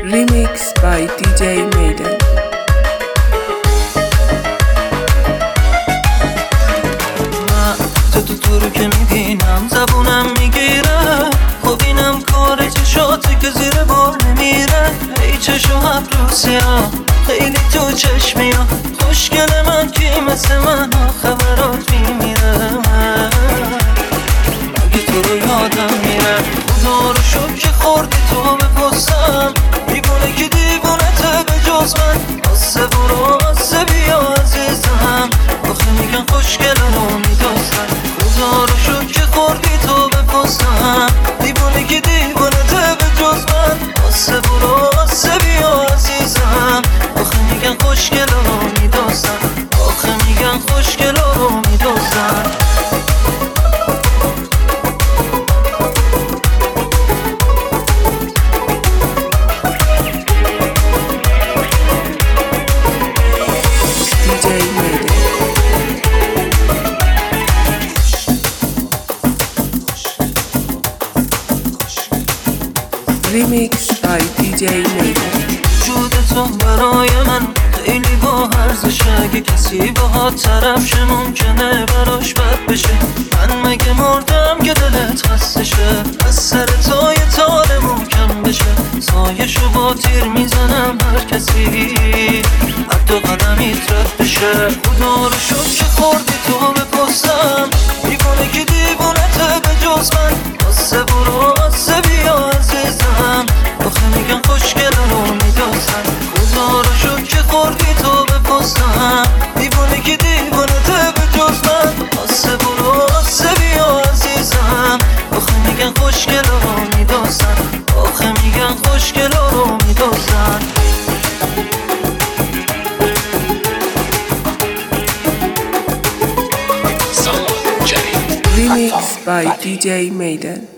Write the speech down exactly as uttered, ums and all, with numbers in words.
Remix by دی جی Maiden. من تو تو تو رو که میبینم زبونم میگیره، خب اینم کار چشاتی که زیر بار نمیره. ای چشو ابروسی ها خیلی تو چشمی ها، خوشگل من کی مثل من ها خبرات میمیره. من مگه تو رو یادم میره، خدا رو شد که خوردی تو بپسم. دیوونه که دیوونته به جز من، آسه برو آسه بیا عزیزم. آخه میگن خوشگل رو میدازن، خدا رو شد که خوردی تو بپسم. دیوونه که دیوونته به جز من، آسه برو آسه بیا عزیزم. آخه میگن خوشگل رو میدازن، آخه میگن خوشگل رو میدازن. Remix by دی جی Maiden. وجود تو برای من خیلی با ارزشه، اگه کسی باهات طرف شه ممکنه براش بد بشه. من مگه مردم که دلت خسته شه، از سر تا یه تار محکم بشه. سایشو با تیر میزنم هر کسی حتی قدمیت رد بشه. خدا رو شد که خوردی تو بپسم. دیوونه که دیوونته به جز من، آسه برو آسه بیا عزیزم. آخه میگن خوشگل رو میدازن، خدا رو شد که خوردی تو بپسم. دیوونه که دیوونته به جز من، آسه برو آسه بیا عزیزم. آخه میگن خوشگل رو میدازن، آخه میگن خوشگل رو میدازن. Remix by دی جی Maiden.